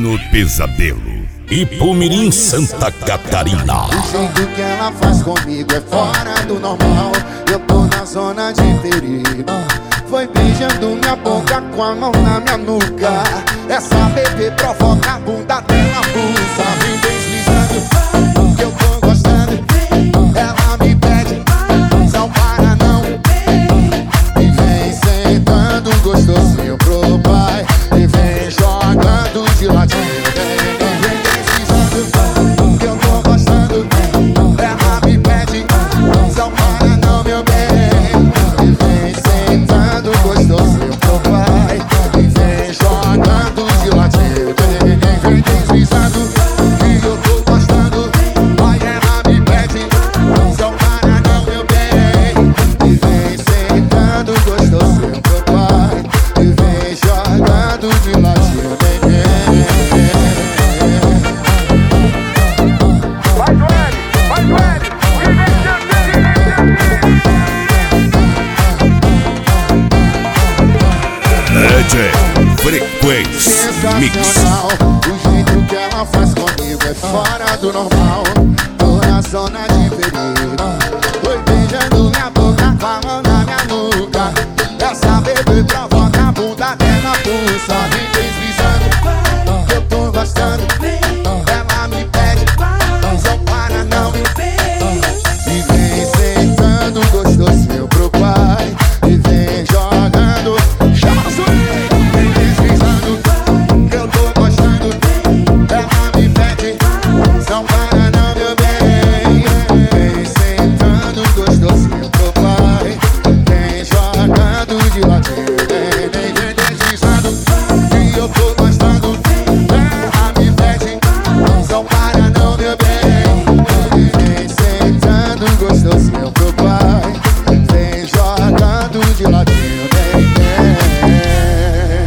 Menino Pesadelo, Ipumirim, Santa Catarina. O jeito que ela faz comigo é fora do normal. Eu tô na zona de perigo. Foi beijando minha boca com a mão na minha nuca. Essa bebê provoca a bunda dela, pulsa. Vem deslizando, que eu tô gostando. Ela me pede, não para não. E vem sentando gostosinho pro pai. E vem jogando de ladinho. Vem deslizando, que eu tô gostando. Ela me pede, não para não, meu bem. E vem sentando gostosinho pro pai. E vem jogando de ladinho. Vem deslizando, que eu tô gostando. Vai, ela me pede, não para não, meu bem. E vem sentando gostosinho pro pai. E vem jogando de ladinho. Frequência Mix. O jeito que ela faz comigo é fora do normal. Tô na zona de perigo.